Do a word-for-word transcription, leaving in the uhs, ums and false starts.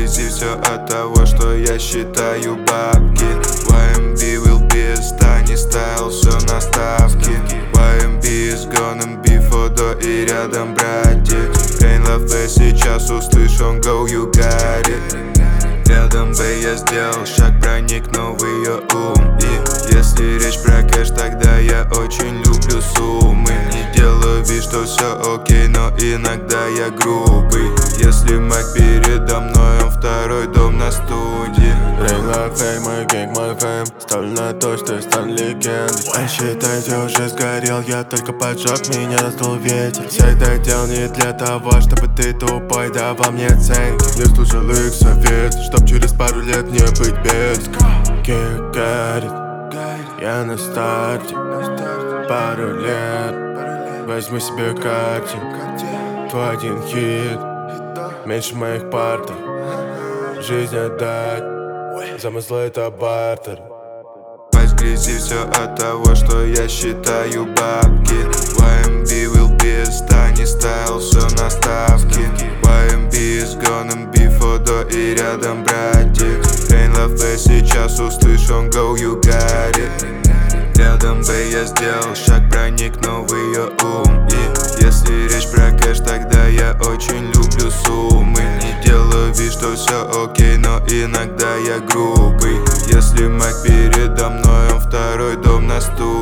грязи все от того, что я считаю бабки. вай эм би will be a star, не ставил все на ставки. вай эм би is gonna be фото и рядом братик. Pain Love Play сейчас услышь, он go, you got it. Рядом бы я сделал шаг, проникнул в ее ум. И если речь про кэш, тогда я очень люблю суммы. Не делаю вид, что все окей, но иногда я грубый. Если Мак передо мной, он второй дом на студии. Рейла фейм, мой гэнг, мой фэм. Ставлю на то, что я стану легендой. А считайте, уже сгорел, я только поджег, меня раздул ветер. Все это делал не для того, чтобы ты тупой давал мне оценки. Не слушал их совет, чтоб через пару лет не быть без. Кикарит, я на старте. Пару лет, возьму себе картинг. Твой один хит, меньше моих партер. Жизнь отдать, замыслы это бартер. В грязи все от того, что я считаю бабки. вай эм би will be a star, не ставил все на ставки. вай эм би is gonna be фото и рядом братик. Pain Love Play сейчас услышь, он go, you got it. Рядом бы я сделал шаг, проникнул в ее ум. И если речь про кэш, тогда я очень люблю суммы. Не делаю вид, что все окей, но иногда я грубый. Если Мак передо мной, он второй дом на стул.